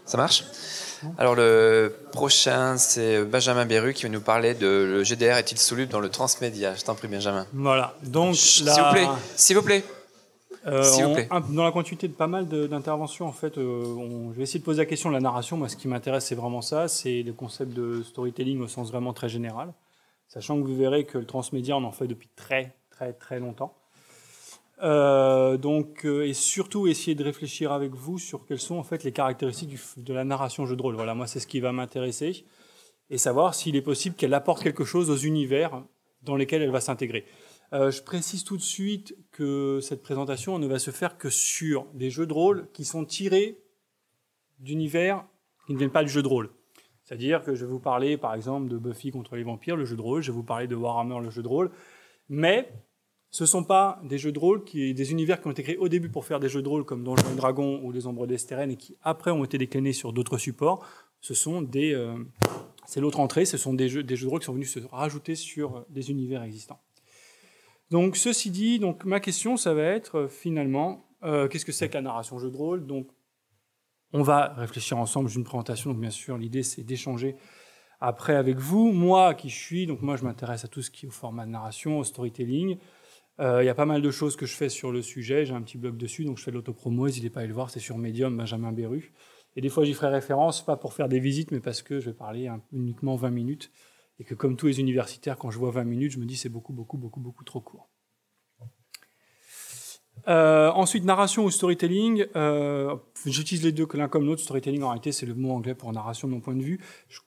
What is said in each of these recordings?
Ça marche? Alors le prochain, c'est Benjamin Beru qui va nous parler de le GDR est-il soluble dans le transmédia. Je t'en prie, Benjamin. Voilà, donc S'il vous plaît, s'il vous plaît. S'il vous plaît. Dans la continuité de pas mal d'interventions, en fait, je vais essayer de poser la question de la narration. Moi, ce qui m'intéresse, c'est vraiment ça, c'est le concept de storytelling au sens vraiment très général, sachant que vous verrez que le transmédia, on en fait depuis très, très, très longtemps. Et surtout essayer de réfléchir avec vous sur quelles sont en fait les caractéristiques de la narration jeu de rôle. Voilà, moi, c'est ce qui va m'intéresser, et savoir s'il est possible qu'elle apporte quelque chose aux univers dans lesquels elle va s'intégrer. Je précise tout de suite que cette présentation ne va se faire que sur des jeux de rôle qui sont tirés d'univers qui ne viennent pas du jeu de rôle. C'est-à-dire que je vais vous parler, par exemple, de Buffy contre les vampires, le jeu de rôle, je vais vous parler de Warhammer, le jeu de rôle, mais ce ne sont pas des jeux de rôle, des univers qui ont été créés au début pour faire des jeux de rôle comme Donjons et Dragons ou les Ombres d'Estérène et qui après ont été déclinés sur d'autres supports. Ce sont c'est l'autre entrée, ce sont des jeux de rôle qui sont venus se rajouter sur des univers existants. Donc, ceci dit, donc, ma question, ça va être finalement, qu'est-ce que c'est que la narration jeu de rôle? Donc, on va réfléchir ensemble, j'ai une présentation, donc bien sûr, l'idée c'est d'échanger après avec vous. Moi, qui je suis, donc moi je m'intéresse à tout ce qui est au format de narration, au storytelling. Il y a pas mal de choses que je fais sur le sujet, j'ai un petit blog dessus, donc je fais de l'autopromo, n'hésitez pas à aller le voir, c'est sur Medium, Benjamin Beru. Et des fois j'y ferai référence, pas pour faire des visites, mais parce que je vais parler uniquement 20 minutes. Et que comme tous les universitaires, quand je vois 20 minutes, je me dis c'est beaucoup trop court. Ensuite, narration ou storytelling. J'utilise les deux que l'un comme l'autre. Storytelling, en réalité, c'est le mot anglais pour narration de mon point de vue.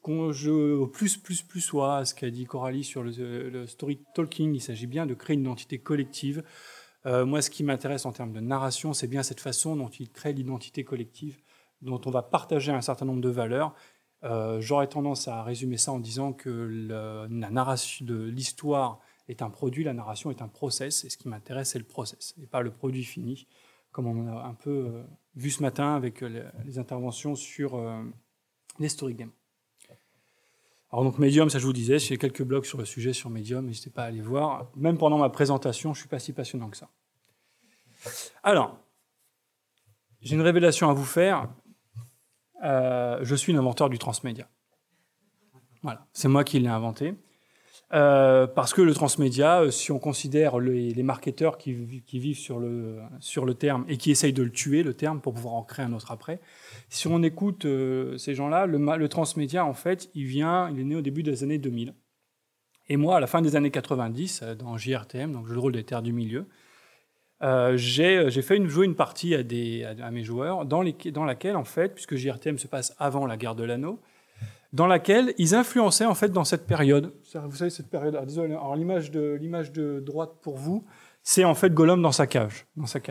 Plus à ce qu'a dit Coralie sur le storytelling, il s'agit bien de créer une identité collective. Moi, ce qui m'intéresse en termes de narration, c'est bien cette façon dont il crée l'identité collective, dont on va partager un certain nombre de valeurs. J'aurais tendance à résumer ça en disant que la narration de l'histoire est un produit, la narration est un process, et ce qui m'intéresse, c'est le process, et pas le produit fini, comme on a un peu vu ce matin avec les interventions sur les story games. Alors donc Medium, ça je vous disais, j'ai quelques blogs sur le sujet sur Medium, n'hésitez pas à aller voir. Même pendant ma présentation, je ne suis pas si passionnant que ça. Alors, j'ai une révélation à vous faire. Je suis l'inventeur du transmédia. Voilà, c'est moi qui l'ai inventé. Parce que le transmédia, si on considère les marketeurs qui vivent sur le terme et qui essayent de le tuer, le terme, pour pouvoir en créer un autre après, si on écoute ces gens-là, le transmédia, en fait, il est né au début des années 2000. Et moi, à la fin des années 90, dans JRTM, donc jeu de rôle des terres du milieu, j'ai fait jouer une partie à mes joueurs dans laquelle, en fait, puisque JRTM se passe avant la guerre de l'anneau, dans laquelle ils influençaient en fait dans cette période. Vous savez cette période. Alors, désolé. Alors l'image de droite pour vous, c'est en fait Gollum dans sa cave.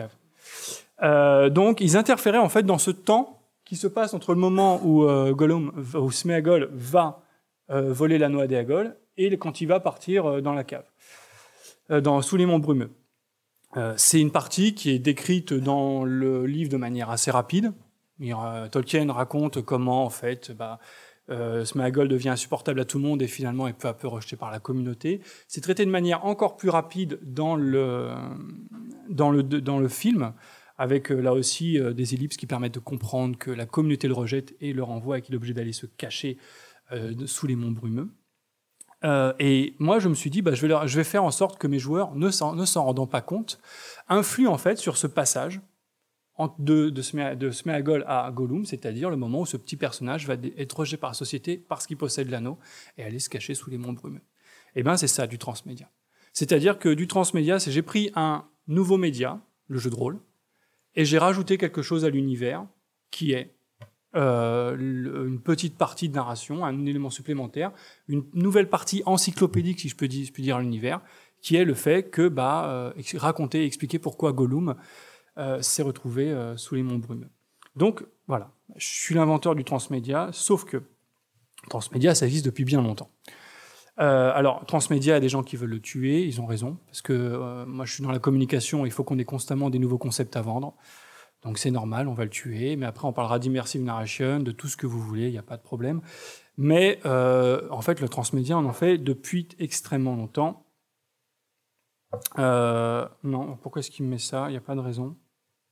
Donc ils interféraient en fait dans ce temps qui se passe entre le moment où où Sméagol va voler l'anneau à Déagol et quand il va partir dans la cave, sous les monts brumeux. C'est une partie qui est décrite dans le livre de manière assez rapide. Tolkien raconte comment en fait. Sméagol devient insupportable à tout le monde et finalement est peu à peu rejeté par la communauté. C'est traité de manière encore plus rapide dans le film, avec là aussi des ellipses qui permettent de comprendre que la communauté le rejette et le renvoie et qu'il est obligé d'aller se cacher sous les monts brumeux. Et moi, je me suis dit, je vais faire en sorte que mes joueurs, ne s'en rendant pas compte, influent en fait sur ce passage de Sméagol à Gollum, c'est-à-dire le moment où ce petit personnage va être rejeté par la société parce qu'il possède l'anneau et aller se cacher sous les monts brumeux. Et bien, c'est ça, du transmédia. C'est-à-dire que du transmédia, j'ai pris un nouveau média, le jeu de rôle, et j'ai rajouté quelque chose à l'univers qui est une petite partie de narration, un élément supplémentaire, une nouvelle partie encyclopédique, si je peux dire, à l'univers, qui est le fait que raconter et expliquer pourquoi Gollum s'est retrouvé sous les monts brumeux. Donc, voilà, je suis l'inventeur du transmédia, sauf que transmédia, ça existe depuis bien longtemps. Alors, transmédia, il y a des gens qui veulent le tuer, ils ont raison, parce que moi, je suis dans la communication, il faut qu'on ait constamment des nouveaux concepts à vendre, donc c'est normal, on va le tuer, mais après, on parlera d'immersive narration, de tout ce que vous voulez, il n'y a pas de problème. Mais, en fait, le transmédia, on en fait depuis extrêmement longtemps. Non, pourquoi est-ce qu'il me met ça? Il n'y a pas de raison.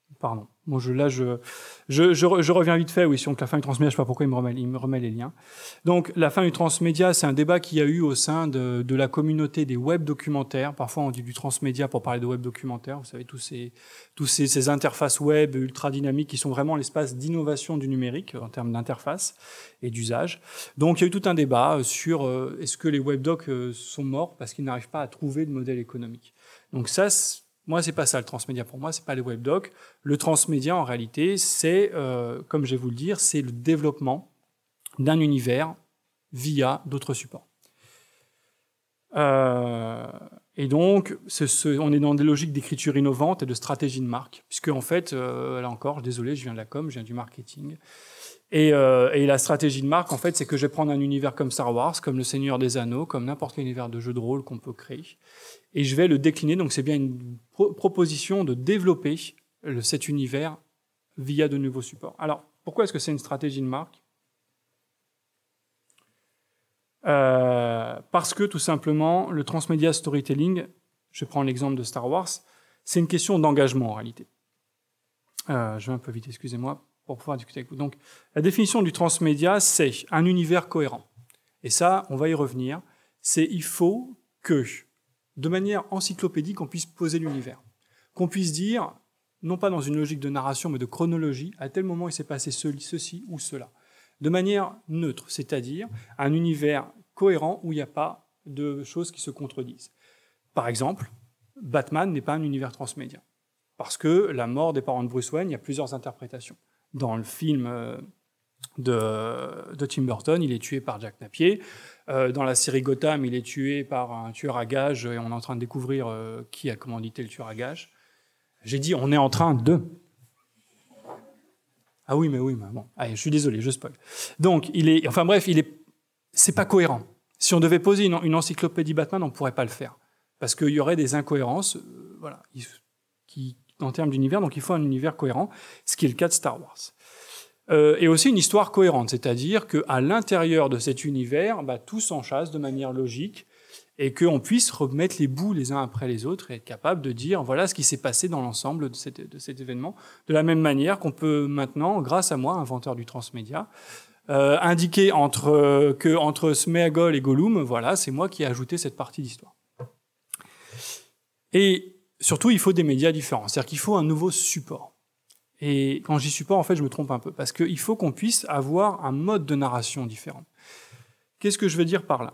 Pardon. Bon, je reviens vite fait. Oui, sur la fin du transmédia, je ne sais pas pourquoi il me remet les liens. Donc, la fin du transmédia, c'est un débat qu'il y a eu au sein de la communauté des web documentaires. Parfois, on dit du transmédia pour parler de web documentaire. Vous savez, tous ces interfaces web ultra dynamiques qui sont vraiment l'espace d'innovation du numérique en termes d'interface et d'usage. Donc, il y a eu tout un débat sur est-ce que les web docs sont morts parce qu'ils n'arrivent pas à trouver de modèle économique. Donc ça, moi, c'est pas ça le transmédia. Pour moi, c'est pas les webdocs. Le transmédia, en réalité, c'est, comme je vais vous le dire, c'est le développement d'un univers via d'autres supports. Et donc, on est dans des logiques d'écriture innovante et de stratégie de marque, puisque en fait, là encore, désolé, je viens de la com, je viens du marketing. Et la stratégie de marque, en fait, c'est que je vais prendre un univers comme Star Wars, comme Le Seigneur des Anneaux, comme n'importe quel univers de jeu de rôle qu'on peut créer, et je vais le décliner. Donc, c'est bien une proposition de développer cet univers via de nouveaux supports. Alors, pourquoi est-ce que c'est une stratégie de marque ? Parce que, tout simplement, le transmedia storytelling, je prends l'exemple de Star Wars, c'est une question d'engagement, en réalité. Je vais un peu vite, excusez-moi, pour pouvoir discuter avec vous. Donc, la définition du transmédia, c'est un univers cohérent. Et ça, on va y revenir. Il faut que, de manière encyclopédique, on puisse poser l'univers. Qu'on puisse dire, non pas dans une logique de narration, mais de chronologie, à tel moment il s'est passé ceci ou cela. De manière neutre, c'est-à-dire un univers cohérent où il n'y a pas de choses qui se contredisent. Par exemple, Batman n'est pas un univers transmédia. Parce que la mort des parents de Bruce Wayne, il y a plusieurs interprétations. Dans le film de Tim Burton, il est tué par Jack Napier. Dans la série Gotham, il est tué par un tueur à gages et on est en train de découvrir qui a commandité le tueur à gages. J'ai dit on est en train de... Ah oui, mais bon. Allez, je suis désolé, je spoil. Donc, c'est pas cohérent. Si on devait poser une encyclopédie Batman, on ne pourrait pas le faire. Parce qu'il y aurait des incohérences, en termes d'univers, donc il faut un univers cohérent, ce qui est le cas de Star Wars. Et aussi une histoire cohérente, c'est-à-dire qu'à l'intérieur de cet univers, tout s'enchasse de manière logique et qu'on puisse remettre les bouts les uns après les autres et être capable de dire voilà ce qui s'est passé dans l'ensemble de cet événement. De la même manière qu'on peut maintenant, grâce à moi, inventeur du transmédia, indiquer entre Sméagol et Gollum, voilà, c'est moi qui ai ajouté cette partie d'histoire. Et surtout, il faut des médias différents, c'est-à-dire qu'il faut un nouveau support. Et quand je dis support, en fait, je me trompe un peu, parce qu'il faut qu'on puisse avoir un mode de narration différent. Qu'est-ce que je veux dire par là ?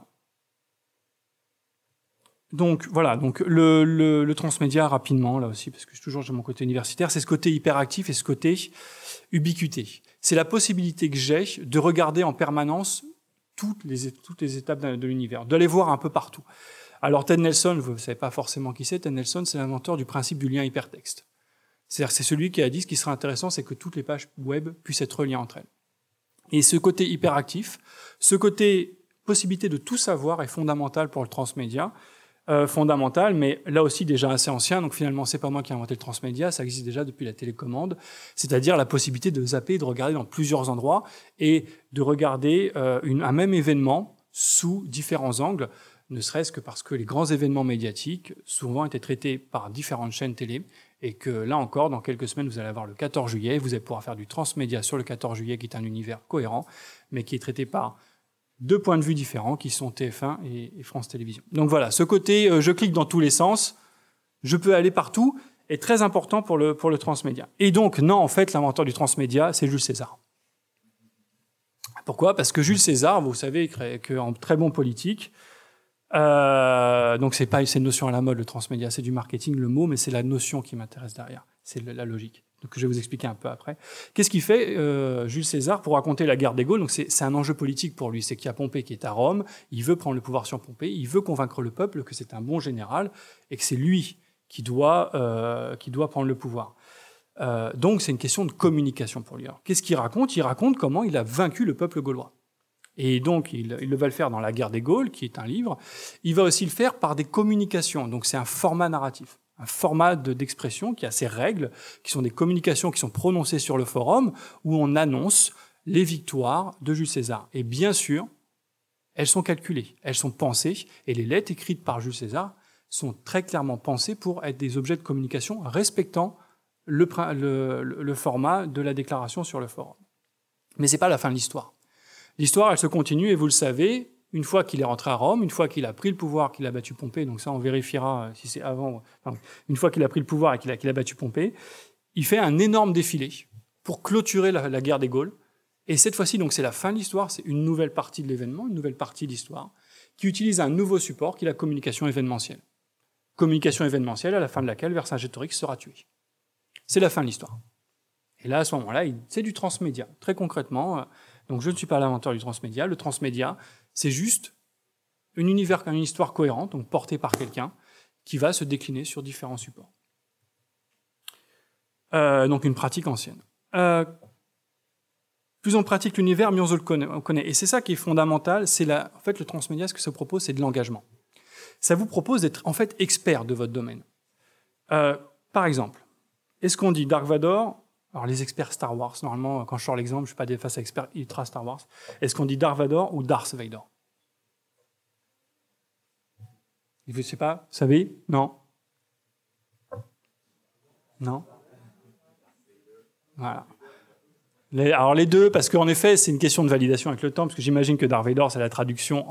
Donc voilà, le transmédia rapidement, là aussi, parce que je suis toujours de mon côté universitaire, c'est ce côté hyperactif et ce côté ubiquité. C'est la possibilité que j'ai de regarder en permanence toutes les étapes de l'univers, d'aller voir un peu partout. Alors Ted Nelson, vous ne savez pas forcément qui c'est, Ted Nelson, c'est l'inventeur du principe du lien hypertexte. C'est-à-dire c'est celui qui a dit ce qui serait intéressant, c'est que toutes les pages web puissent être reliées entre elles. Et ce côté hyperactif, ce côté possibilité de tout savoir est fondamental pour le transmédia, fondamental, mais là aussi déjà assez ancien, donc finalement c'est pas moi qui ai inventé le transmédia, ça existe déjà depuis la télécommande, c'est-à-dire la possibilité de zapper, de regarder dans plusieurs endroits et de regarder un même événement sous différents angles, ne serait-ce que parce que les grands événements médiatiques souvent étaient traités par différentes chaînes télé et que là encore, dans quelques semaines, vous allez avoir le 14 juillet, vous allez pouvoir faire du transmédia sur le 14 juillet qui est un univers cohérent, mais qui est traité par deux points de vue différents qui sont TF1 et France Télévisions. Donc voilà, ce côté je clique dans tous les sens, je peux aller partout, est très important pour le transmédia. Et donc, non, en fait, l'inventeur du transmédia, c'est Jules César. Pourquoi ? Parce que Jules César, vous savez qu'en très bon politique, donc c'est une notion à la mode, le transmédia, c'est du marketing, le mot, mais c'est la notion qui m'intéresse derrière, c'est la logique. Donc je vais vous expliquer un peu après. Qu'est-ce qu'il fait, Jules César, pour raconter la guerre des Gaules ? Donc c'est un enjeu politique pour lui, c'est qu'il y a Pompée qui est à Rome, il veut prendre le pouvoir sur Pompée, il veut convaincre le peuple que c'est un bon général et que c'est lui qui doit prendre le pouvoir. Donc c'est une question de communication pour lui. Alors, qu'est-ce qu'il raconte ? Il raconte comment il a vaincu le peuple gaulois. Et donc, il va le faire dans La guerre des Gaules, qui est un livre. Il va aussi le faire par des communications. Donc, c'est un format narratif, un format d'expression qui a ses règles, qui sont des communications qui sont prononcées sur le forum, où on annonce les victoires de Jules César. Et bien sûr, elles sont calculées, elles sont pensées, et les lettres écrites par Jules César sont très clairement pensées pour être des objets de communication respectant le format de la déclaration sur le forum. Mais ce n'est pas la fin de l'histoire. L'histoire, elle se continue, et vous le savez, une fois qu'il est rentré à Rome, une fois qu'il a pris le pouvoir, qu'il a battu Pompée, donc ça on vérifiera si c'est avant, enfin, une fois qu'il a pris le pouvoir et qu'il a battu Pompée, il fait un énorme défilé pour clôturer la guerre des Gaules. Et cette fois-ci, donc c'est la fin de l'histoire, c'est une nouvelle partie de l'événement, une nouvelle partie de l'histoire, qui utilise un nouveau support qui est la communication événementielle. Communication événementielle à la fin de laquelle Vercingétorix sera tué. C'est la fin de l'histoire. Et là, à ce moment-là, c'est du transmédia. Très concrètement, donc je ne suis pas l'inventeur du transmédia. Le transmédia, c'est juste une histoire cohérente, donc portée par quelqu'un, qui va se décliner sur différents supports. Donc une pratique ancienne. Plus on pratique l'univers, mieux on connaît. Et c'est ça qui est fondamental. En fait, le transmédia, ce que ça propose, c'est de l'engagement. Ça vous propose d'être en fait expert de votre domaine. Par exemple, est-ce qu'on dit Dark Vador? Alors les experts Star Wars, normalement, quand je sors l'exemple, je ne suis pas face à experts ultra Star Wars. Est-ce qu'on dit Dark Vador ou Darth Vader? Je ne sais pas, vous savez? Non? Non? Voilà. Alors les deux, parce qu'en effet, c'est une question de validation avec le temps, parce que j'imagine que Darth Vader, c'est la traduction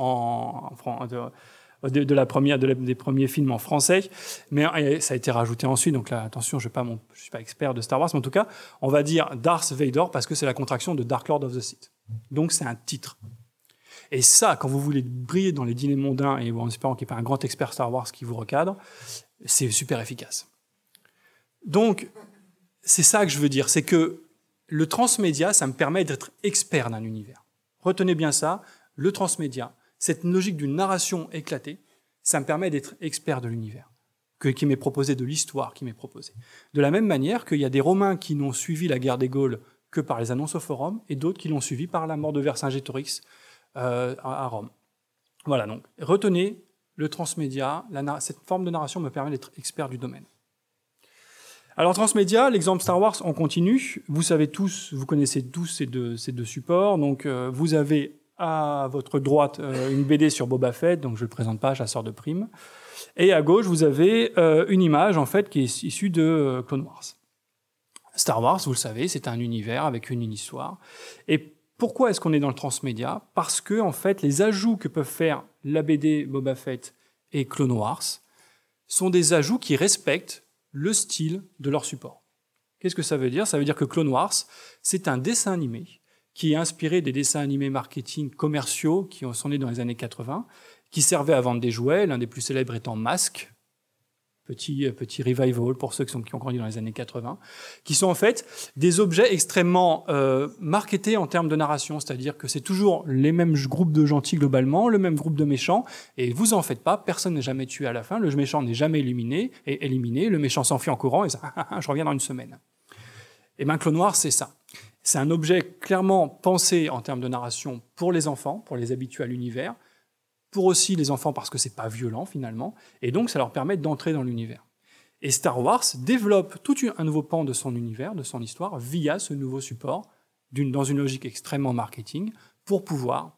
des premiers films en français, mais ça a été rajouté ensuite, donc là, attention, je ne suis pas expert de Star Wars, mais en tout cas, on va dire Darth Vader parce que c'est la contraction de Dark Lord of the Sith. Donc c'est un titre. Et ça, quand vous voulez briller dans les dîners mondains, et en espérant qu'il n'y ait pas un grand expert Star Wars qui vous recadre, c'est super efficace. Donc, c'est ça que je veux dire, c'est que le transmédia, ça me permet d'être expert d'un univers. Retenez bien ça, le transmédia, cette logique d'une narration éclatée, ça me permet d'être expert de l'univers, qui m'est proposé, de l'histoire qui m'est proposée. De la même manière qu'il y a des Romains qui n'ont suivi la guerre des Gaules que par les annonces au forum, et d'autres qui l'ont suivi par la mort de Vercingétorix à Rome. Voilà, donc retenez le transmédia, cette forme de narration me permet d'être expert du domaine. Alors transmédia, l'exemple Star Wars, on continue. Vous connaissez tous ces deux supports. Donc vous avez à votre droite une BD sur Boba Fett, donc je ne le présente pas, chasseur de primes. Et à gauche, vous avez une image en fait qui est issue de Clone Wars. Star Wars, vous le savez, c'est un univers avec une histoire. Et pourquoi est-ce qu'on est dans le transmédia? Parce que en fait, les ajouts que peuvent faire la BD Boba Fett et Clone Wars sont des ajouts qui respectent le style de leur support. Qu'est-ce que ça veut dire? Ça veut dire que Clone Wars, c'est un dessin animé qui est inspiré des dessins animés marketing commerciaux qui sont nés dans les années 80, qui servaient à vendre des jouets, l'un des plus célèbres étant Mask, petit revival pour ceux qui ont grandi dans les années 80, qui sont en fait des objets extrêmement marketés en termes de narration, c'est-à-dire que c'est toujours les mêmes groupes de gentils globalement, le même groupe de méchants, et vous en faites pas, personne n'est jamais tué à la fin, le méchant n'est jamais éliminé, le méchant s'enfuit en courant, et ça, je reviens dans une semaine. Et bien Clone Wars, c'est ça. C'est un objet clairement pensé en termes de narration pour les enfants, pour les habitués à l'univers, pour aussi les enfants parce que c'est pas violent finalement, et donc ça leur permet d'entrer dans l'univers. Et Star Wars développe tout un nouveau pan de son univers, de son histoire, via ce nouveau support, dans une logique extrêmement marketing, pour pouvoir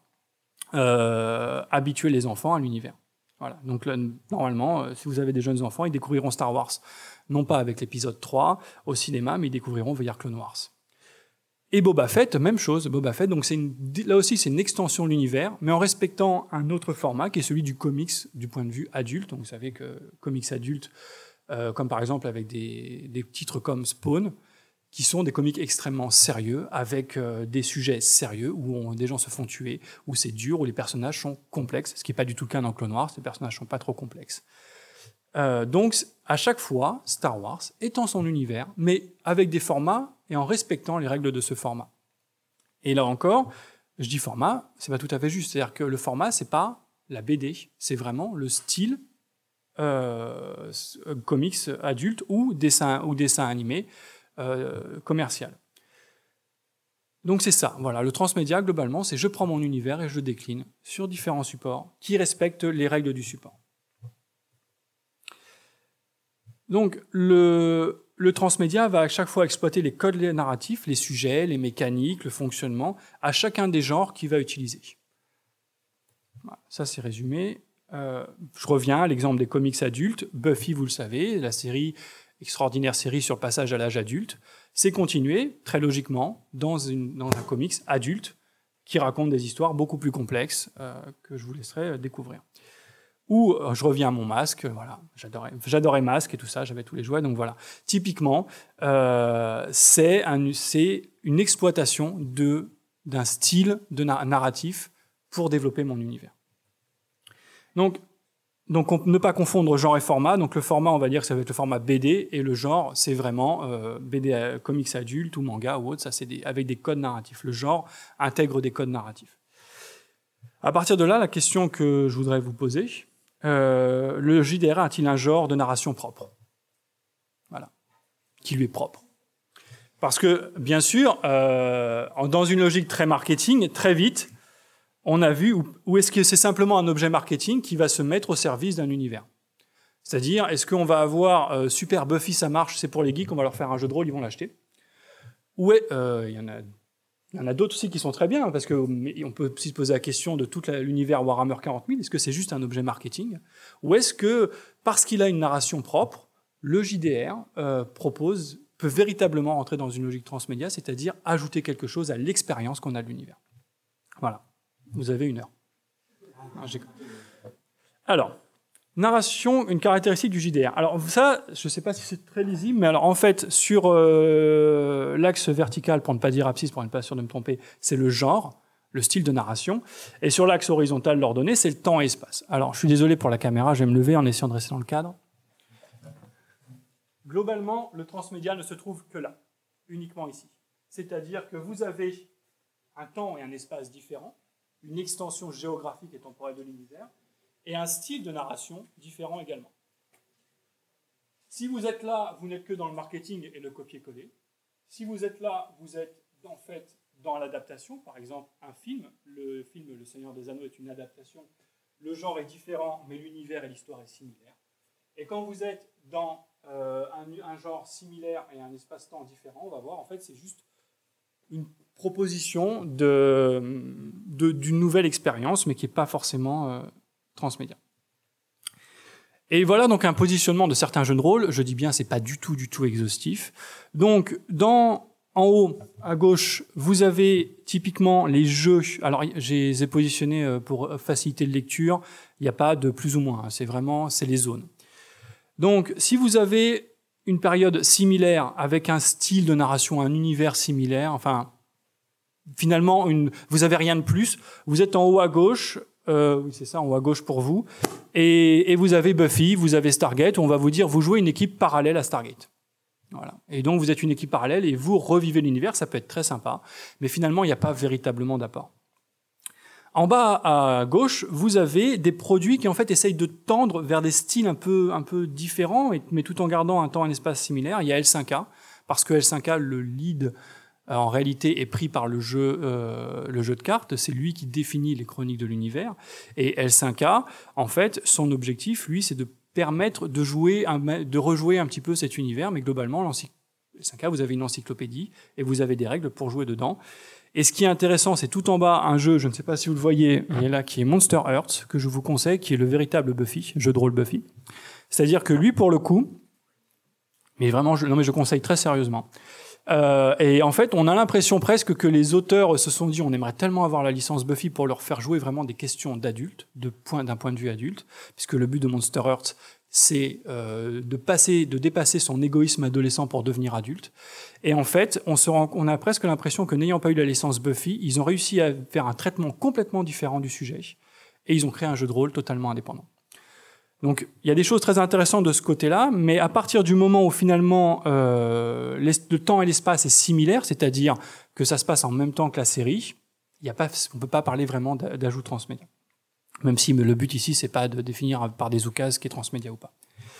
habituer les enfants à l'univers. Voilà. Donc là, normalement, si vous avez des jeunes enfants, ils découvriront Star Wars, non pas avec l'épisode 3 au cinéma, mais ils découvriront via Clone Wars. Et Boba Fett, même chose. Boba Fett, donc là aussi, c'est une extension de l'univers, mais en respectant un autre format qui est celui du comics du point de vue adulte. Donc vous savez que comics adultes, comme par exemple avec des titres comme Spawn, qui sont des comics extrêmement sérieux, avec des sujets sérieux, où des gens se font tuer, où c'est dur, où les personnages sont complexes, ce qui n'est pas du tout le cas dans Clone Wars, les personnages ne sont pas trop complexes. Donc, à chaque fois, Star Wars étend son univers, mais avec des formats et en respectant les règles de ce format. Et là encore, je dis format, c'est pas tout à fait juste. C'est-à-dire que le format, c'est pas la BD, c'est vraiment le style comics adulte ou dessin animé commercial. Donc c'est ça, voilà, le transmédia, globalement, c'est je prends mon univers et je le décline sur différents supports qui respectent les règles du support. Donc, le transmédia va à chaque fois exploiter les codes narratifs, les sujets, les mécaniques, le fonctionnement, à chacun des genres qu'il va utiliser. Voilà, ça, c'est résumé. Je reviens à l'exemple des comics adultes. Buffy, vous le savez, la série extraordinaire série sur le passage à l'âge adulte, c'est continuer, très logiquement, dans un comics adulte qui raconte des histoires beaucoup plus complexes que je vous laisserai découvrir. Ou je reviens à mon Masque, voilà, j'adorais Masque et tout ça, j'avais tous les jouets, donc voilà. Typiquement, c'est une exploitation d'un style de narratif pour développer mon univers. Donc ne pas confondre genre et format. Donc le format, on va dire que ça va être le format BD, et le genre, c'est vraiment BD, comics adultes ou manga ou autre, ça c'est avec des codes narratifs. Le genre intègre des codes narratifs. À partir de là, la question que je voudrais vous poser, le JDR a-t-il un genre de narration propre ? Voilà, qui lui est propre. Parce que, bien sûr, dans une logique très marketing, très vite, on a vu où est-ce que c'est simplement un objet marketing qui va se mettre au service d'un univers. C'est-à-dire, est-ce qu'on va avoir super Buffy, ça marche, c'est pour les geeks, on va leur faire un jeu de rôle, ils vont l'acheter. Ou il y en a d'autres aussi qui sont très bien, parce qu'on peut aussi se poser la question de tout l'univers Warhammer 40 000, est-ce que c'est juste un objet marketing ? Ou est-ce que, parce qu'il a une narration propre, le JDR peut véritablement rentrer dans une logique transmédia, c'est-à-dire ajouter quelque chose à l'expérience qu'on a de l'univers. Voilà. Vous avez 1 heure. Alors, narration, une caractéristique du JDR. Alors ça, je ne sais pas si c'est très lisible, mais alors en fait, sur l'axe vertical, pour ne pas dire abscisse, pour ne pas être sûr de me tromper, c'est le genre, le style de narration. Et sur l'axe horizontal, l'ordonnée, c'est le temps et espace. Alors, je suis désolé pour la caméra, je vais me lever en essayant de rester dans le cadre. Globalement, le transmédia ne se trouve que là, uniquement ici. C'est-à-dire que vous avez un temps et un espace différents, une extension géographique et temporelle de l'univers, et un style de narration différent également. Si vous êtes là, vous n'êtes que dans le marketing et le copier-coller. Si vous êtes là, vous êtes en fait dans l'adaptation. Par exemple, un film, le film Le Seigneur des Anneaux est une adaptation. Le genre est différent, mais l'univers et l'histoire est similaire. Et quand vous êtes dans un genre similaire et un espace-temps différent, on va voir, en fait, c'est juste une proposition d'une nouvelle expérience, mais qui n'est pas forcément transmédia. Et voilà donc un positionnement de certains jeux de rôle. Je dis bien, c'est pas du tout exhaustif. Donc, en haut, à gauche, vous avez typiquement les jeux. Alors, je les ai positionnés pour faciliter la lecture. Il n'y a pas de plus ou moins. Hein. C'est les zones. Donc, si vous avez une période similaire avec un style de narration, un univers similaire, enfin, finalement, vous n'avez rien de plus. Vous êtes en haut à gauche. Oui, c'est ça, en haut à gauche pour vous. Et vous avez Buffy, vous avez Stargate, où on va vous dire, vous jouez une équipe parallèle à Stargate. Voilà. Et donc, vous êtes une équipe parallèle et vous revivez l'univers, ça peut être très sympa. Mais finalement, il n'y a pas véritablement d'apport. En bas à gauche, vous avez des produits qui en fait essayent de tendre vers des styles un peu différents, mais tout en gardant un temps et un espace similaire. Il y a L5K, parce que L5K, le lead, en réalité, est pris par le jeu de cartes. C'est lui qui définit les chroniques de l'univers. Et L5K, en fait, son objectif, lui, c'est de permettre de rejouer un petit peu cet univers, mais globalement, L5K, vous avez une encyclopédie et vous avez des règles pour jouer dedans. Et ce qui est intéressant, c'est tout en bas un jeu, je ne sais pas si vous le voyez, il est là, qui est Monster Hearts, que je vous conseille, qui est le véritable Buffy, jeu de rôle Buffy. C'est-à-dire que lui, pour le coup, mais vraiment, je conseille très sérieusement. Et en fait, on a l'impression presque que les auteurs se sont dit, on aimerait tellement avoir la licence Buffy pour leur faire jouer vraiment des questions d'adultes, d'un point de vue adulte, puisque le but de Monster Hearts, c'est de dépasser son égoïsme adolescent pour devenir adulte. Et en fait, on a presque l'impression que n'ayant pas eu la licence Buffy, ils ont réussi à faire un traitement complètement différent du sujet, et ils ont créé un jeu de rôle totalement indépendant. Donc, il y a des choses très intéressantes de ce côté-là, mais à partir du moment où finalement le temps et l'espace est similaire, c'est-à-dire que ça se passe en même temps que la série, on ne peut pas parler vraiment d'ajout transmédia. Même si le but ici, c'est pas de définir par des oukases ce qui est transmédia ou pas.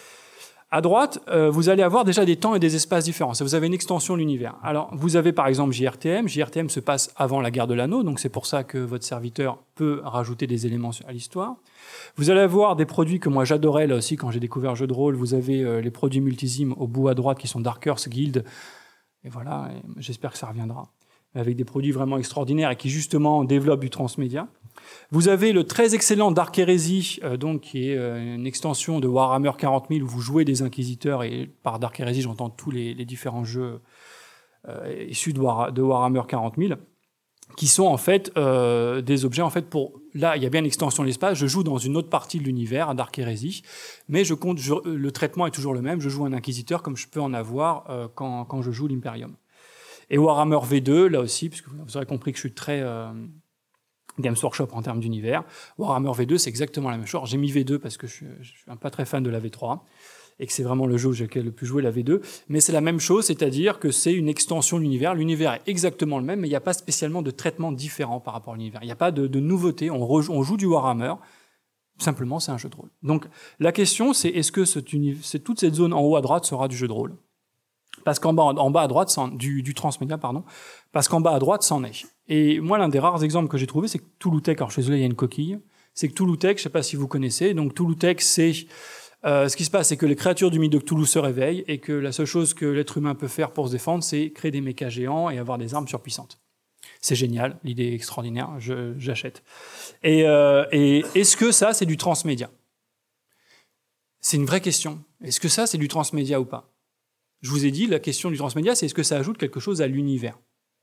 À droite, vous allez avoir déjà des temps et des espaces différents. Vous avez une extension de l'univers. Alors, vous avez par exemple JRTM. JRTM se passe avant la guerre de l'anneau, donc c'est pour ça que votre serviteur peut rajouter des éléments à l'histoire. Vous allez avoir des produits que moi j'adorais là aussi quand j'ai découvert le jeu de rôle. Vous avez les produits multisimes au bout à droite qui sont Darkers Guild. Et voilà, et j'espère que ça reviendra. Avec des produits vraiment extraordinaires et qui justement développent du transmédia. Vous avez le très excellent Dark Heresy, donc qui est une extension de Warhammer 40 000 où vous jouez des inquisiteurs, et par Dark Heresy j'entends tous les différents jeux issus de Warhammer 40 000, qui sont en fait des objets en fait pour... Là, il y a bien une extension de l'espace, je joue dans une autre partie de l'univers, à Dark Heresy, mais le traitement est toujours le même, je joue un inquisiteur comme je peux en avoir quand je joue l'Imperium. Et Warhammer V2, là aussi, puisque vous aurez compris que je suis très Games Workshop en termes d'univers, Warhammer V2, c'est exactement la même chose. J'ai mis V2 parce que je suis pas très fan de la V3, et que c'est vraiment le jeu où j'ai le plus joué, la V2, mais c'est la même chose, c'est-à-dire que c'est une extension de l'univers. L'univers est exactement le même, mais il n'y a pas spécialement de traitement différent par rapport à l'univers. Il n'y a pas de nouveauté, on joue du Warhammer, simplement c'est un jeu de rôle. Donc la question, c'est est-ce que toute cette zone en haut à droite sera du jeu de rôle ? Parce qu'en bas à droite, du transmédia, pardon, parce qu'en bas à droite, c'en est. Et moi, l'un des rares exemples que j'ai trouvé, c'est que Touloutech, alors je suis désolé, il y a une coquille, c'est que Touloutech, je ne sais pas si vous connaissez, donc Touloutech, c'est... ce qui se passe, c'est que les créatures du mythe de Cthulhu se réveillent et que la seule chose que l'être humain peut faire pour se défendre, c'est créer des mechas géants et avoir des armes surpuissantes. C'est génial, l'idée est extraordinaire, j'achète. Et est-ce que ça, c'est du transmédia ? C'est une vraie question. Est-ce que ça, c'est du transmédia ou pas ? Je vous ai dit, la question du transmédia, c'est est-ce que ça ajoute quelque chose à l'univers ?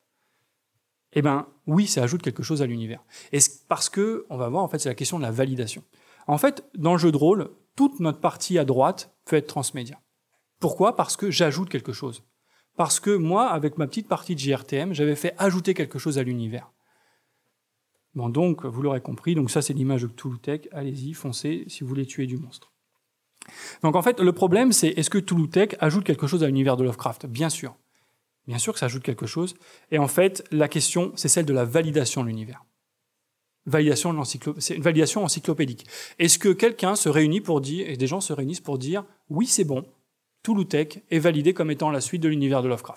Eh bien, oui, ça ajoute quelque chose à l'univers. Et parce que, on va voir, en fait, c'est la question de la validation. En fait, dans le jeu de rôle, toute notre partie à droite peut être transmédia. Pourquoi ? Parce que j'ajoute quelque chose. Parce que moi, avec ma petite partie de JRTM, j'avais fait ajouter quelque chose à l'univers. Bon, donc, vous l'aurez compris, donc ça, c'est l'image de Touloutech. Allez-y, foncez, si vous voulez tuer du monstre. Donc en fait, le problème, c'est est-ce que Touloutech ajoute quelque chose à l'univers de Lovecraft ? Bien sûr. Bien sûr que ça ajoute quelque chose. Et en fait, la question, c'est celle de la validation de l'univers. C'est une validation encyclopédique. Est-ce que quelqu'un se réunit pour dire, et des gens se réunissent pour dire, oui, c'est bon, Touloutech est validé comme étant la suite de l'univers de Lovecraft ?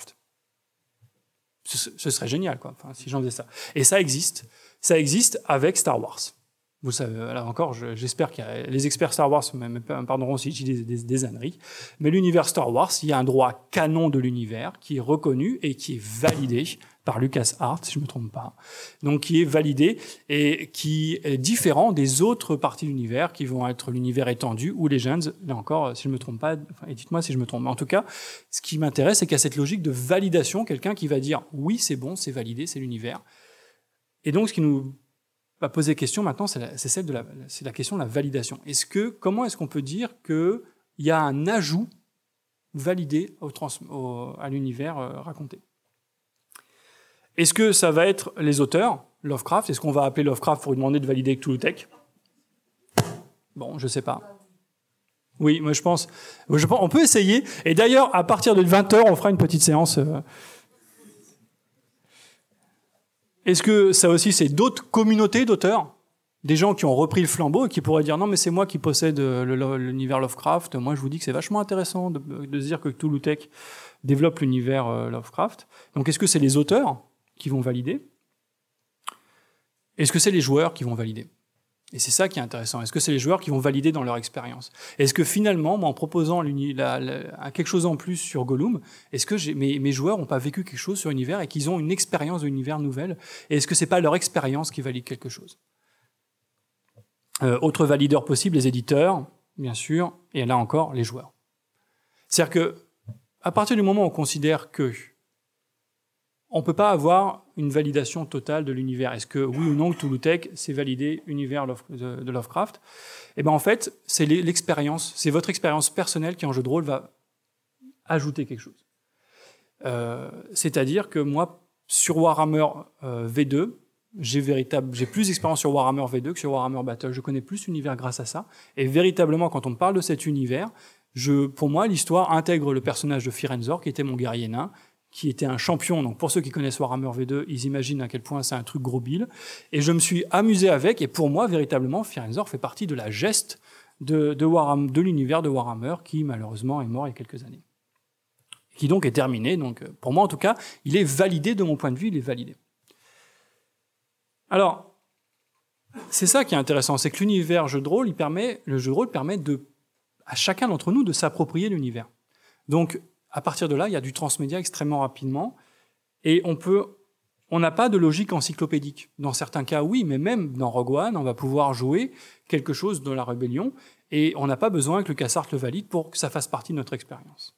Ce serait génial, quoi, enfin, si j'en faisais ça. Et ça existe. Ça existe avec Star Wars. Vous savez, là encore, j'espère que les experts Star Wars me pardonneront si je dis des âneries, mais l'univers Star Wars, il y a un droit canon de l'univers qui est reconnu et qui est validé par LucasArts, si je ne me trompe pas. Donc, qui est validé et qui est différent des autres parties de l'univers qui vont être l'univers étendu ou Legends. Là encore, si je ne me trompe pas, et dites-moi si je me trompe. Mais en tout cas, ce qui m'intéresse, c'est qu'il y a cette logique de validation, quelqu'un qui va dire oui, c'est bon, c'est validé, c'est l'univers. Et donc, ce qui nous va poser question maintenant, c'est la question de la validation. Comment est-ce qu'on peut dire qu'il y a un ajout validé à l'univers raconté ? Est-ce que ça va être les auteurs, Lovecraft ? Est-ce qu'on va appeler Lovecraft pour lui demander de valider Touloutech ? Bon, je ne sais pas. Oui, moi je pense. On peut essayer. Et d'ailleurs, à partir de 20h, on fera une petite séance. Est-ce que ça aussi, c'est d'autres communautés d'auteurs ? Des gens qui ont repris le flambeau et qui pourraient dire « Non, mais c'est moi qui possède l'univers Lovecraft. Moi, je vous dis que c'est vachement intéressant de se dire que Touloutech développe l'univers Lovecraft. » Donc, est-ce que c'est les auteurs qui vont valider ? Est-ce que c'est les joueurs qui vont valider ? Et c'est ça qui est intéressant. Est-ce que c'est les joueurs qui vont valider dans leur expérience ? Est-ce que finalement, moi, en proposant quelque chose en plus sur Gollum, est-ce que mes joueurs n'ont pas vécu quelque chose sur l'univers et qu'ils ont une expérience de l'univers nouvelle ? Et est-ce que c'est pas leur expérience qui valide quelque chose ? Autre valideur possible, les éditeurs, bien sûr, et là encore, les joueurs. C'est-à-dire que, à partir du moment où on considère que on ne peut pas avoir une validation totale de l'univers. Est-ce que, oui ou non, Touloutech, c'est validé univers de Lovecraft ? Eh bien, en fait, c'est l'expérience, c'est votre expérience personnelle qui, en jeu de rôle, va ajouter quelque chose. C'est-à-dire que moi, sur Warhammer V2, j'ai plus d'expérience sur Warhammer V2 que sur Warhammer Battle. Je connais plus l'univers grâce à ça. Et véritablement, quand on me parle de cet univers, pour moi, l'histoire intègre le personnage de Firenzor, qui était mon guerrier nain, qui était un champion. Donc pour ceux qui connaissent Warhammer V2, ils imaginent à quel point c'est un truc gros bile. Et je me suis amusé avec, et pour moi, véritablement, Firenzor fait partie de la geste de l'univers de Warhammer, qui malheureusement est mort il y a quelques années. Qui donc est terminé. Donc pour moi, en tout cas, il est validé, de mon point de vue, il est validé. Alors, c'est ça qui est intéressant, c'est que l'univers le jeu de rôle permet à chacun d'entre nous de s'approprier l'univers. Donc, à partir de là, il y a du transmédia extrêmement rapidement, et on peut on n'a pas de logique encyclopédique. Dans certains cas, oui, mais même dans Rogue One, on va pouvoir jouer quelque chose de la rébellion et on n'a pas besoin que LucasArts le valide pour que ça fasse partie de notre expérience.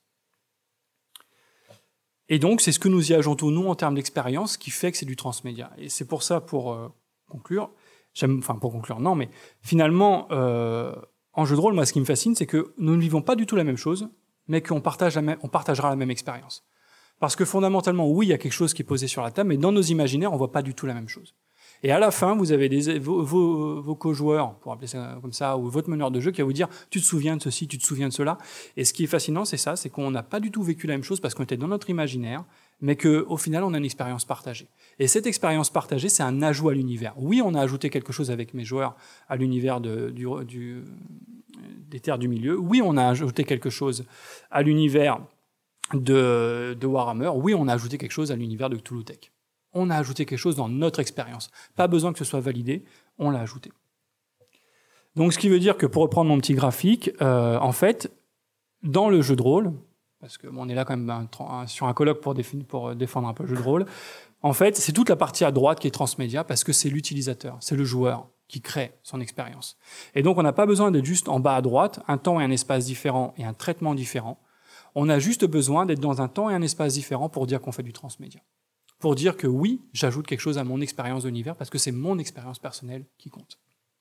Et donc, c'est ce que nous y ajoutons, nous, en termes d'expérience, qui fait que c'est du transmédia. Et c'est pour ça, pour conclure, non, mais finalement, en jeu de rôle, moi, ce qui me fascine, c'est que nous ne vivons pas du tout la même chose, mais qu'on partagera la même expérience. Parce que fondamentalement, oui, il y a quelque chose qui est posé sur la table, mais dans nos imaginaires, on ne voit pas du tout la même chose. Et à la fin, vous avez vos co-joueurs, pour appeler ça comme ça, ou votre meneur de jeu qui va vous dire « tu te souviens de ceci, tu te souviens de cela ». Et ce qui est fascinant, c'est ça, c'est qu'on n'a pas du tout vécu la même chose parce qu'on était dans notre imaginaire, mais qu'au final, on a une expérience partagée. Et cette expérience partagée, c'est un ajout à l'univers. Oui, on a ajouté quelque chose avec mes joueurs à l'univers des Terres du Milieu. Oui, on a ajouté quelque chose à l'univers de Warhammer. Oui, on a ajouté quelque chose à l'univers de Cthulhu Tech. On a ajouté quelque chose dans notre expérience. Pas besoin que ce soit validé, on l'a ajouté. Donc, ce qui veut dire que, pour reprendre mon petit graphique, en fait, dans le jeu de rôle, parce qu'on est là quand même sur un colloque pour défendre un peu le jeu de rôle, en fait, c'est toute la partie à droite qui est transmédia, parce que c'est l'utilisateur, c'est le joueur qui crée son expérience. Et donc, on n'a pas besoin d'être juste en bas à droite, un temps et un espace différent et un traitement différent. On a juste besoin d'être dans un temps et un espace différent pour dire qu'on fait du transmédia. Pour dire que oui, j'ajoute quelque chose à mon expérience de l'univers parce que c'est mon expérience personnelle qui compte.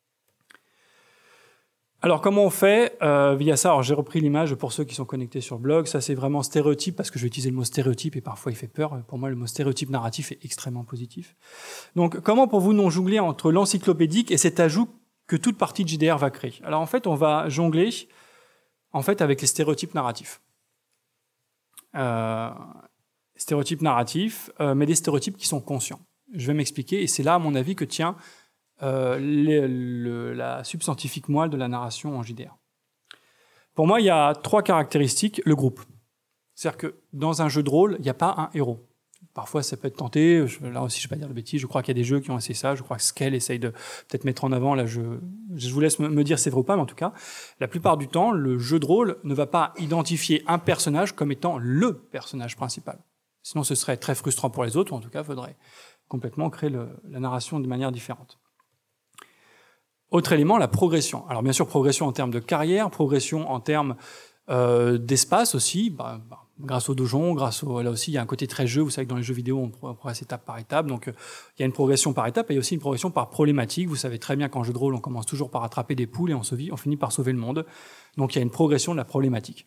Alors, comment on fait via ça? Alors, j'ai repris l'image pour ceux qui sont connectés sur le blog. Ça, c'est vraiment stéréotype parce que je vais utiliser le mot stéréotype et parfois il fait peur. Pour moi, le mot stéréotype narratif est extrêmement positif. Donc, comment pour vous non jongler entre l'encyclopédique et cet ajout que toute partie de JDR va créer? Alors, en fait, on va jongler avec les stéréotypes narratifs. Stéréotypes narratifs, mais des stéréotypes qui sont conscients. Je vais m'expliquer, et c'est là, à mon avis, que tient la substantifique moelle de la narration en JDR. Pour moi, il y a 3 caractéristiques. Le groupe. C'est-à-dire que dans un jeu de rôle, il n'y a pas un héros. Parfois, ça peut être tenté. Là aussi, je ne vais pas dire de bêtises. Je crois qu'il y a des jeux qui ont essayé ça. Je crois que Scale essaye de peut-être mettre en avant. Là, je vous laisse me dire si c'est vrai ou pas, mais en tout cas, la plupart du temps, le jeu de rôle ne va pas identifier un personnage comme étant le personnage principal. Sinon, ce serait très frustrant pour les autres, ou en tout cas, il faudrait complètement créer la narration de manière différente. Autre élément, la progression. Alors, bien sûr, progression en termes de carrière, progression en termes d'espace aussi, grâce au donjon, là aussi, il y a un côté très jeu. Vous savez que dans les jeux vidéo, on progresse étape par étape. Donc, il y a une progression par étape et il y a aussi une progression par problématique. Vous savez très bien qu'en jeu de rôle, on commence toujours par attraper des poules et on finit par sauver le monde. Donc, il y a une progression de la problématique.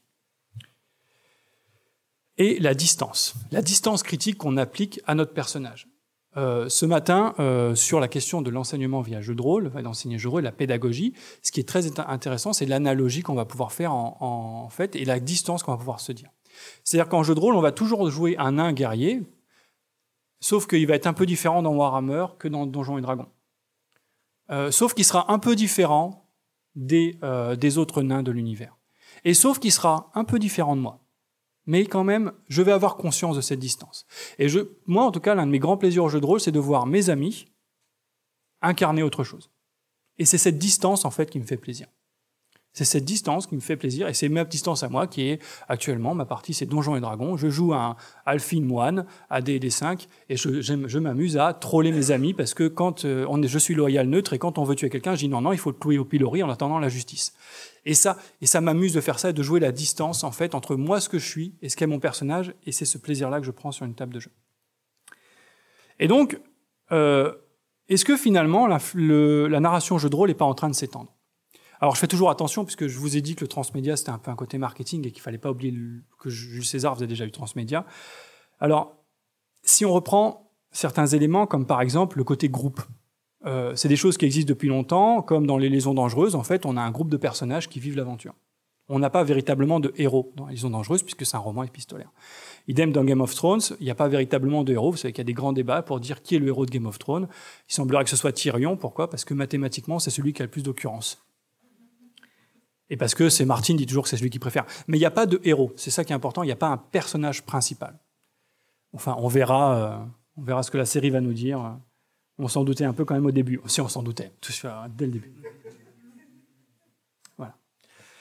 Et la distance critique qu'on applique à notre personnage. Ce matin, sur la question de l'enseignement via jeu de rôle, d'enseigner jeu de rôle, la pédagogie, ce qui est très intéressant, c'est l'analogie qu'on va pouvoir faire en fait et la distance qu'on va pouvoir se dire. C'est-à-dire qu'en jeu de rôle, on va toujours jouer un nain guerrier, sauf qu'il va être un peu différent dans Warhammer que dans Donjons et Dragons. Sauf qu'il sera un peu différent des autres nains de l'univers. Et sauf qu'il sera un peu différent de moi. Mais quand même, je vais avoir conscience de cette distance. Et moi, en tout cas, l'un de mes grands plaisirs au jeu de rôle, c'est de voir mes amis incarner autre chose. Et c'est cette distance, en fait, qui me fait plaisir. C'est cette distance qui me fait plaisir, et c'est ma distance à moi qui est actuellement, ma partie, c'est Donjons et Dragons. Je joue un Alphine moine à D&D5, et je m'amuse à troller mes amis, parce que quand je suis loyal neutre, et quand on veut tuer quelqu'un, je dis non, il faut le clouer au pilori en attendant la justice. Et ça m'amuse de faire ça, et de jouer la distance, en fait, entre moi, ce que je suis, et ce qu'est mon personnage, et c'est ce plaisir-là que je prends sur une table de jeu. Et donc, est-ce que finalement, la narration jeu de rôle n'est pas en train de s'étendre? Alors, je fais toujours attention, puisque je vous ai dit que le transmédia, c'était un peu un côté marketing, et qu'il ne fallait pas oublier que Jules César faisait déjà du transmédia. Alors, si on reprend certains éléments, comme par exemple le côté groupe, c'est des choses qui existent depuis longtemps, comme dans les Liaisons dangereuses, en fait, on a un groupe de personnages qui vivent l'aventure. On n'a pas véritablement de héros dans les Liaisons dangereuses, puisque c'est un roman épistolaire. Idem dans Game of Thrones, il n'y a pas véritablement de héros. Vous savez qu'il y a des grands débats pour dire qui est le héros de Game of Thrones. Il semblerait que ce soit Tyrion. Pourquoi? Parce que mathématiquement, c'est celui qui a le plus d'occurrences. Et parce que c'est Martin dit toujours que c'est celui qu'il préfère. Mais il n'y a pas de héros. C'est ça qui est important. Il n'y a pas un personnage principal. Enfin, on verra ce que la série va nous dire. On s'en doutait un peu quand même au début. Si on s'en doutait, dès le début. Voilà.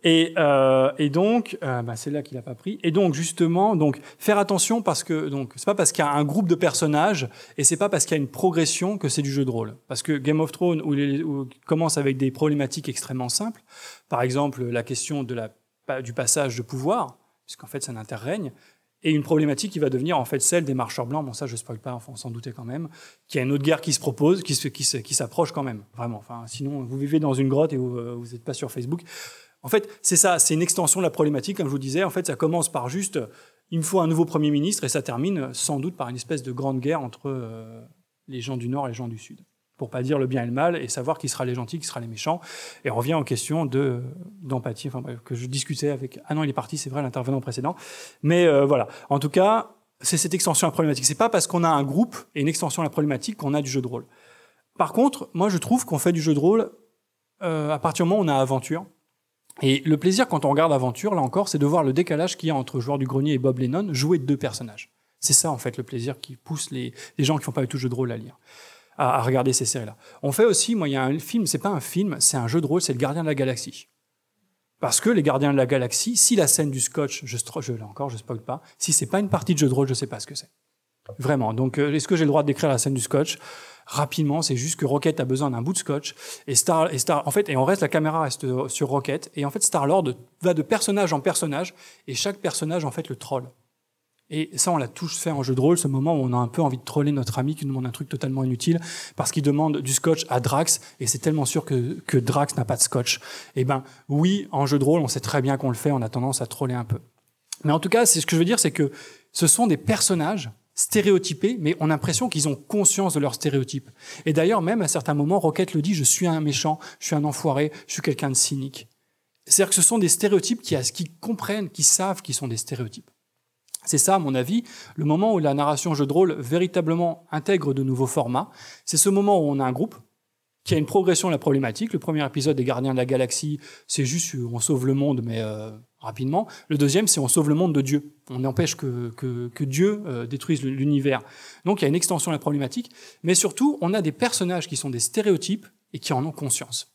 Et donc, c'est là qu'il n'a pas pris. Et donc, justement, faire attention parce que c'est pas parce qu'il y a un groupe de personnages et c'est pas parce qu'il y a une progression que c'est du jeu de rôle. Parce que Game of Thrones, où commence avec des problématiques extrêmement simples, par exemple la question du passage de pouvoir, puisqu'en fait, c'est un interrègne, et une problématique qui va devenir en fait celle des marcheurs blancs. Bon, ça, je spoil pas, enfin, on s'en doutait quand même. Qu'il y a une autre guerre qui se propose, qui s'approche quand même, vraiment. Enfin, sinon, vous vivez dans une grotte et vous n'êtes pas sur Facebook. En fait, c'est ça, c'est une extension de la problématique, comme je vous disais. En fait, ça commence par juste, il me faut un nouveau Premier ministre, et ça termine sans doute par une espèce de grande guerre entre les gens du Nord et les gens du Sud. Pour pas dire le bien et le mal, et savoir qui sera les gentils, qui sera les méchants. Et on revient aux questions d'empathie, enfin bref, que je discutais avec... Ah non, il est parti, c'est vrai, l'intervenant précédent. Mais voilà, en tout cas, c'est cette extension à la problématique. C'est pas parce qu'on a un groupe et une extension à la problématique qu'on a du jeu de rôle. Par contre, moi, je trouve qu'on fait du jeu de rôle à partir du moment où on a aventure. Et le plaisir, quand on regarde Aventure, là encore, c'est de voir le décalage qu'il y a entre Joueur du Grenier et Bob Lennon jouer deux personnages. C'est ça, en fait, le plaisir qui pousse les gens qui font pas du tout jeu de rôle à lire, à regarder ces séries-là. On fait aussi, moi, il y a un film, c'est pas un film, c'est un jeu de rôle, c'est le Gardien de la Galaxie. Parce que les Gardiens de la Galaxie, si la scène du scotch, là encore, je spoil pas, si c'est pas une partie de jeu de rôle, je sais pas ce que c'est. Vraiment. Donc, est-ce que j'ai le droit de décrire la scène du scotch ? Rapidement, c'est juste que Rocket a besoin d'un bout de scotch et en fait, et la caméra reste sur Rocket et en fait, Star-Lord va de personnage en personnage et chaque personnage en fait le troll. Et ça, on l'a tous fait en jeu de rôle, ce moment où on a un peu envie de troller notre ami qui nous demande un truc totalement inutile parce qu'il demande du scotch à Drax et c'est tellement sûr que Drax n'a pas de scotch. Eh ben, oui, en jeu de rôle, on sait très bien qu'on le fait, on a tendance à troller un peu. Mais en tout cas, ce que je veux dire, c'est que ce sont des personnages stéréotypés, mais on a l'impression qu'ils ont conscience de leurs stéréotypes. Et d'ailleurs, même à certains moments, Rocket le dit, je suis un méchant, je suis un enfoiré, je suis quelqu'un de cynique. C'est-à-dire que ce sont des stéréotypes qui comprennent, qui savent qu'ils sont des stéréotypes. C'est ça, à mon avis, le moment où la narration jeu de rôle véritablement intègre de nouveaux formats. C'est ce moment où on a un groupe qui a une progression de la problématique. Le premier épisode des Gardiens de la Galaxie, c'est juste on sauve le monde, mais rapidement. Le deuxième, c'est on sauve le monde de Dieu. On empêche que Dieu détruise l'univers. Donc il y a une extension de la problématique, mais surtout, on a des personnages qui sont des stéréotypes et qui en ont conscience.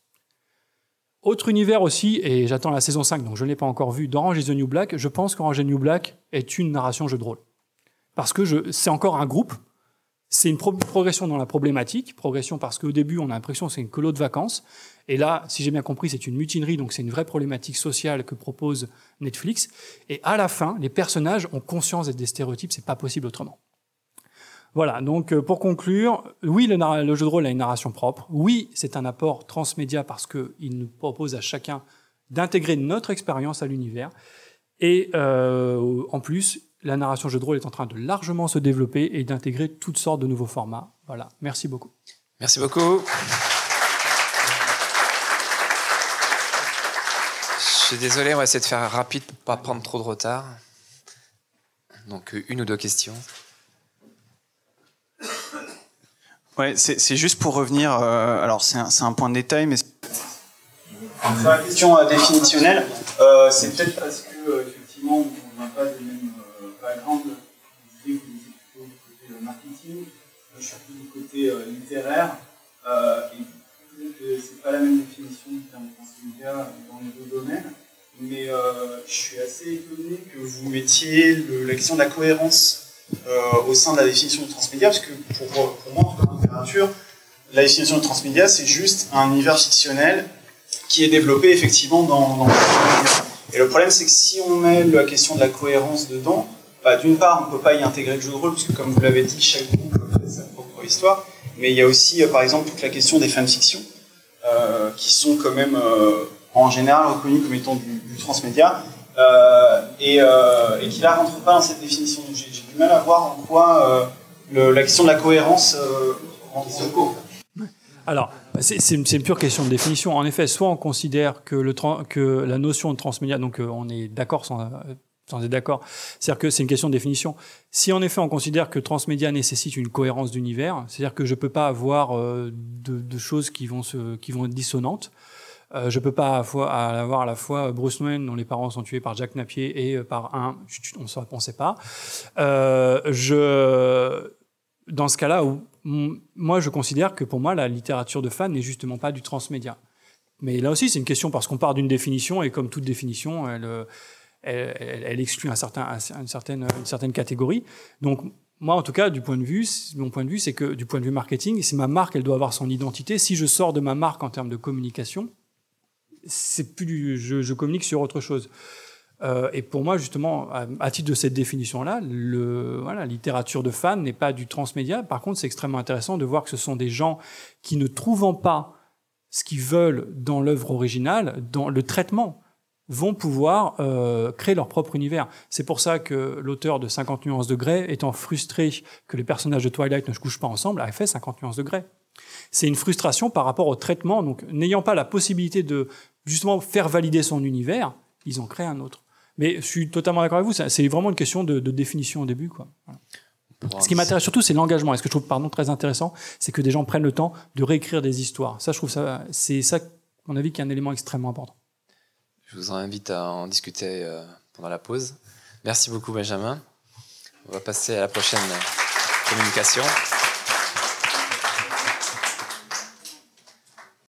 Autre univers aussi, et j'attends la saison 5, donc je ne l'ai pas encore vu, d'Orange is the New Black, je pense qu'Orange is the New Black est une narration jeu de rôle. Parce que c'est encore un groupe, c'est une progression dans la problématique, progression parce qu'au début, on a l'impression que c'est une colo de vacances, et là, si j'ai bien compris, c'est une mutinerie, donc c'est une vraie problématique sociale que propose Netflix, et à la fin, les personnages ont conscience d'être des stéréotypes, c'est pas possible autrement. Voilà, donc pour conclure, oui, le jeu de rôle a une narration propre, oui, c'est un apport transmédia parce qu'il nous propose à chacun d'intégrer notre expérience à l'univers, et en plus, la narration jeu de rôle est en train de largement se développer et d'intégrer toutes sortes de nouveaux formats. Voilà, merci beaucoup. Merci beaucoup. Je suis désolé, on va essayer de faire rapide pour ne pas prendre trop de retard. Donc, une ou deux questions. Ouais, c'est juste pour revenir, alors c'est un point de détail, mais sur la question définitionnelle, c'est peut-être parce que effectivement on n'a pas les mêmes backgrounds. Vous disiez que vous étiez plutôt du côté marketing, je suis plutôt du côté littéraire, et peut-être que c'est pas la même définition du terme transmédia dans les deux domaines, mais je suis assez étonné que vous mettiez la question de la cohérence au sein de la définition de transmédia, parce que pour moi, en tout cas en littérature, la définition de transmédia, c'est juste un univers fictionnel qui est développé effectivement dans le transmédia. Et le problème, c'est que si on met la question de la cohérence dedans, d'une part, on ne peut pas y intégrer le jeu de rôle, parce que comme vous l'avez dit, chaque groupe fait sa propre histoire, mais il y a aussi, par exemple, toute la question des fanfictions, qui sont quand même, en général, reconnues comme étant du transmédia, et qui là rentre pas dans cette définition. Donc j'ai du mal à voir en quoi la question de la cohérence rentre en cause. Alors, c'est une pure question de définition. En effet, soit on considère que la notion de transmédia, donc on est d'accord sans être d'accord, c'est-à-dire que c'est une question de définition. Si en effet on considère que transmédia nécessite une cohérence d'univers, c'est-à-dire que je peux pas avoir de choses qui vont être dissonantes. Je peux pas avoir à la fois Bruce Wayne dont les parents sont tués par Jack Napier et par on sait pas. Dans ce cas-là, moi je considère que pour moi la littérature de fan n'est justement pas du transmédia. Mais là aussi, c'est une question parce qu'on part d'une définition et comme toute définition, elle exclut une certaine catégorie. Donc, moi, en tout cas, mon point de vue, c'est que du point de vue marketing, c'est ma marque, elle doit avoir son identité. Si je sors de ma marque en termes de communication, c'est plus je communique sur autre chose. Et pour moi, justement, à titre de cette définition-là, la littérature de fans n'est pas du transmédia. Par contre, c'est extrêmement intéressant de voir que ce sont des gens qui, ne trouvant pas ce qu'ils veulent dans l'œuvre originale, dans le traitement, vont pouvoir créer leur propre univers. C'est pour ça que l'auteur de 50 nuances de Grey, étant frustré que les personnages de Twilight ne se couchent pas ensemble, a fait 50 nuances de Grey. C'est une frustration par rapport au traitement. Donc, n'ayant pas la possibilité de justement faire valider son univers, ils en créent un autre. Mais je suis totalement d'accord avec vous, c'est vraiment une question de définition au début, quoi. Voilà. Ce qui m'intéresse surtout, c'est l'engagement. Et ce que je trouve très intéressant, c'est que des gens prennent le temps de réécrire des histoires. Ça, je trouve c'est ça, à mon avis, qui est un élément extrêmement important. Je vous invite à en discuter pendant la pause. Merci beaucoup, Benjamin. On va passer à la prochaine communication.